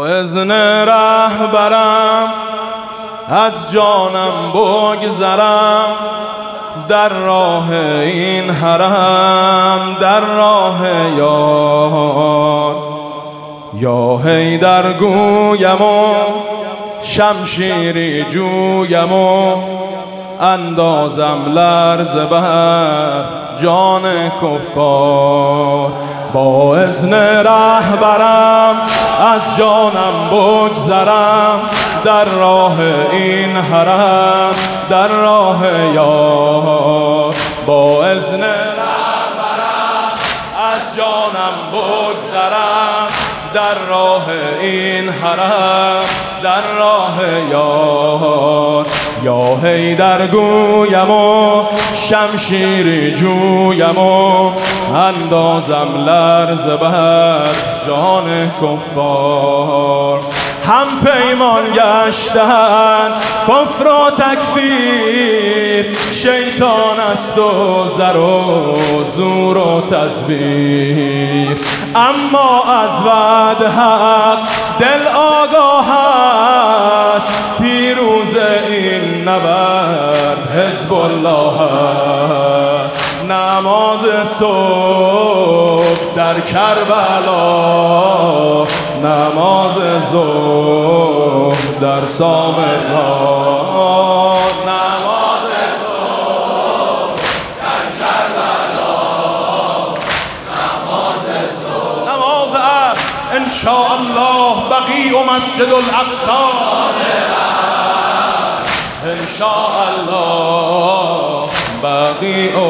اذن رهبرم از جانم بگذرم، در راه این حرم، در راه یار. یا حیدر گویم و شمشیری جویم و اندازم لرزه بر جان کفار. با اذن رهبرم از جانم بگذرم، در راه این حرم، در راه یار. با اذن رهبرم از جانم بگذرم، در راه این حرم، در راه یار. یا حیدر گویم و شمشیری جویم و اندازم لرزه بر جان کفار. هم پیمان گشتن کفر و تکفیر، شیطان است و زر و زور و تزویر. اما از وعد حق دل آگاه است، پیروز این نبرد حزب الله است. نماز صبح در کربلا، نماز ظهر در سامرا، نماز صبح در کربلا، نماز ظهر. نماز عصر انشاءالله بقیع و مسجد الاقصی، انشاءالله بقیع و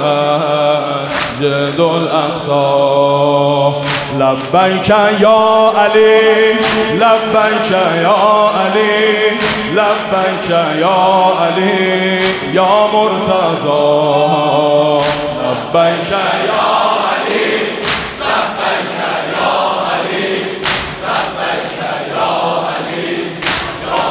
مسجد الاقصی. لبیک یا علی، لبیک یا علی، لبیک یا علی یا مرتضی. لبیک یا علی، لبیک یا علی، لبیک یا علی یا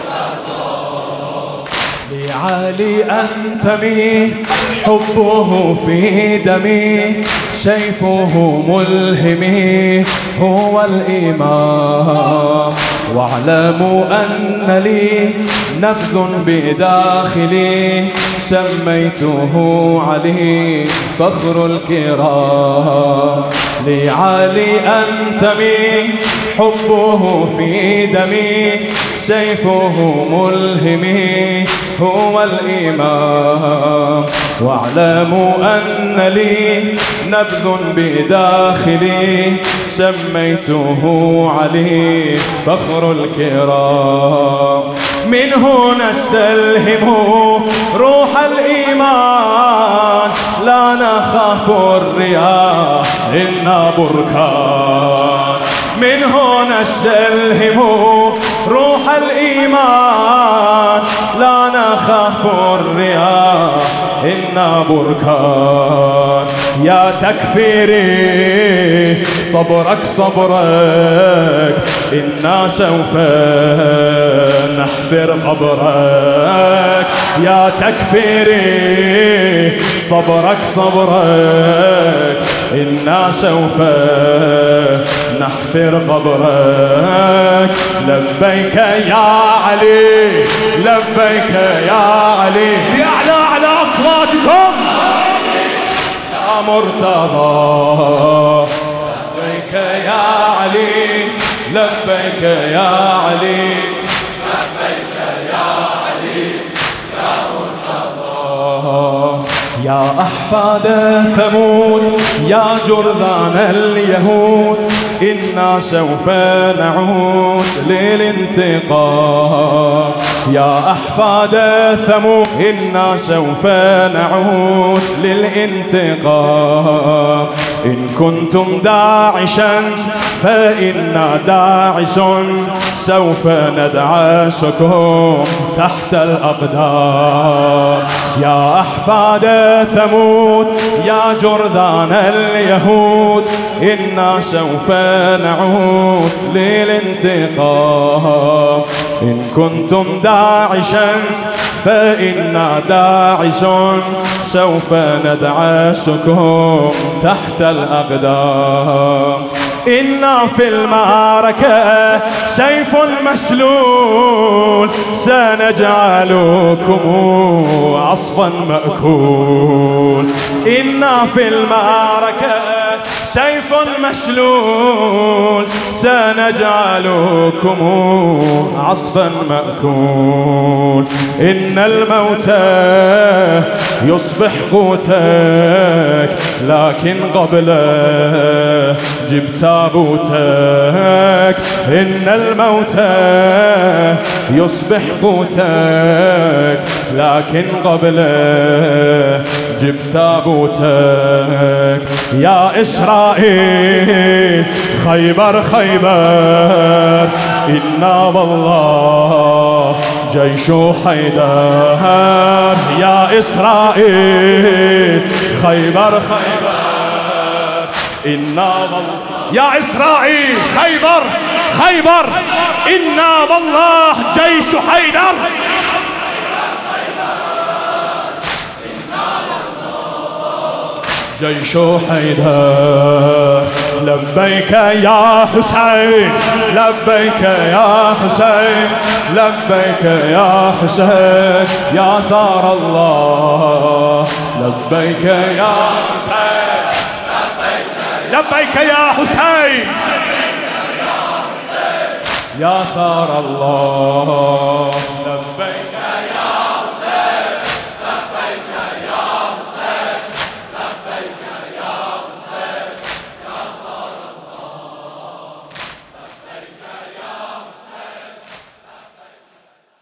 مرتضی. لعلی انتمی حبه في دمي، سيفه ملهمي هو الإمام. واعلموا أن لي نبذ بداخلي، سميته علي فخر الكرام. لعلي أنتمي حبه في دمي، سيفه ملهمي هو الإمام. واعلموا أن لي نبذ بداخلي، سميته علي فخر الكرام. منه نستلهم روح الإيمان، لا نخاف الرياح إنا بركان. منه نستلهم روح الإيمان، لا نخاف الرياح إنا بركان. يا تكفيري صبرك صبرك، إنا سوف نحفر قبرك. يا تكفيري صبرك صبرك، إنا سوف نحفر قبرك. لبيك يا علي، لبيك يا علي، بأعلى على أصواتكم يا مرتضى. لبيك يا علي، لبيك يا علي، لبيك يا علي يا مرتضى. يا أحفاد ثمود يا جرذان اليهود، إنا سوف نعود للانتقام. يا أحفاد ثمود إنا سوف نعود للانتقام. إن كنتم داعشا فإنا داعش، سوف ندعسكم تحت الأقدام. يا أحفاد ثمود يا جرذان اليهود، إنا سوف نعود للانتقام. إن كنتم داعشا فإنا داعش، سوف ندعسكم تحت الأقدام. إنا في المعركة سيف مسلول سنجعلكم عصفا مأكول. إنا في المعركة سيف مسلول سنجعلكم عصفا مأكول. إن الموت يصبح قوتك لكن قبله جب تابوتك. إن الموت يصبح قوتك لكن قبله جب تابوتك. يا إسرائيل خيبر خيبر إنا والله جيش حيدر. يا إسرائيل خيبر خيبر إنا والله. يا إسرائيل خيبر خيبر إنا والله جيش حيدر. جيش حيدر. لبيك يا حسين لبيك يا حسين لبيك يا حسين يا ثار الله. لبيك يا حسين لبيك يا حسين يا ثار الله.